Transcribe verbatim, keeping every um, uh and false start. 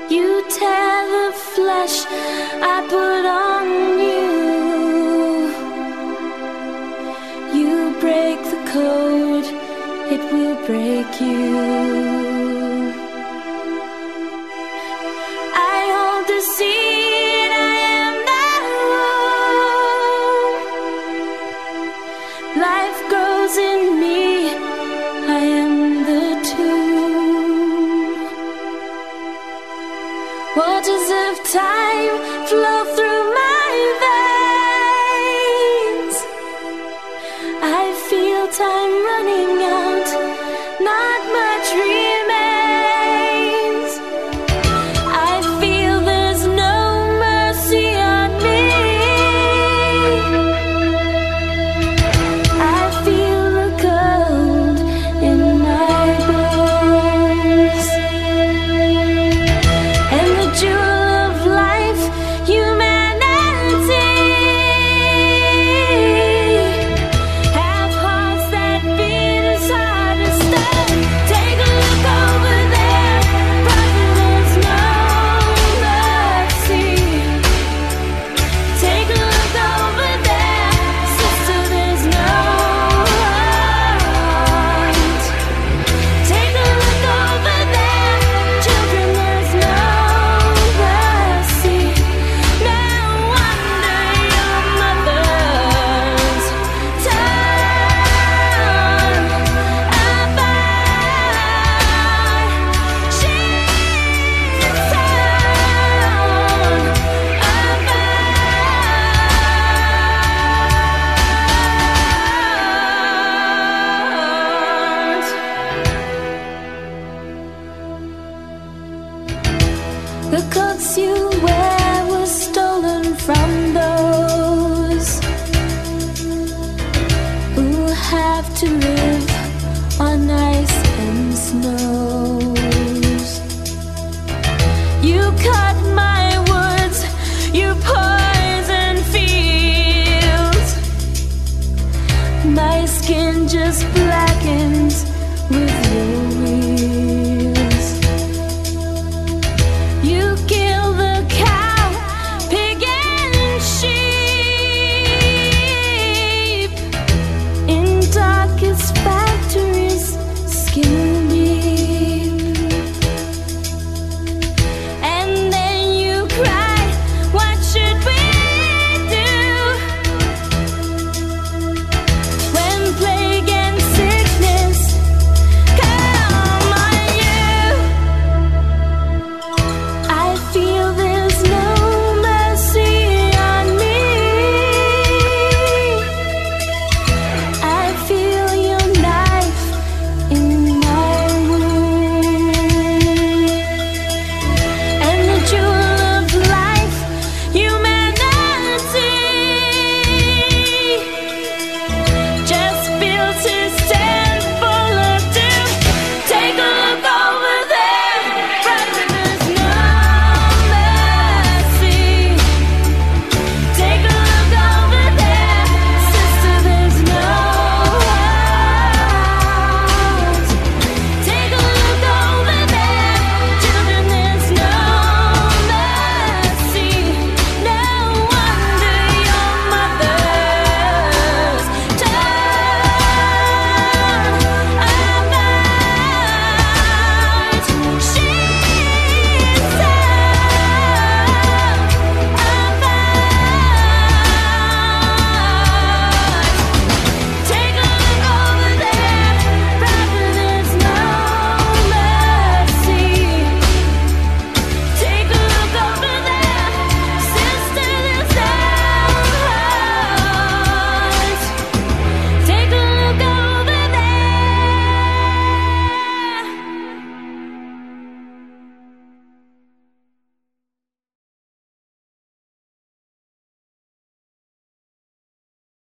You tear the flesh I put on you. You break the code, it will break you. I hold the seed, I am the womb. Life grows in me, I am the tomb. Waters of time flow through my veins. I feel time running out, not much remains. I feel there's no mercy on me. I feel the cold in my bones. And the jewel of life, humanity, have hearts that beat as hard as stone. Take a look over there, brother, there's no mercy. Take a look over there, sister, there's no heart. Take a look over there, children, there's no mercy. No wonder your mothers turn apart. She's turn apart. The coats you wear were stolen from those who have to live on ice and snows. You cut my woods, you poison fields. My skin just bleeds.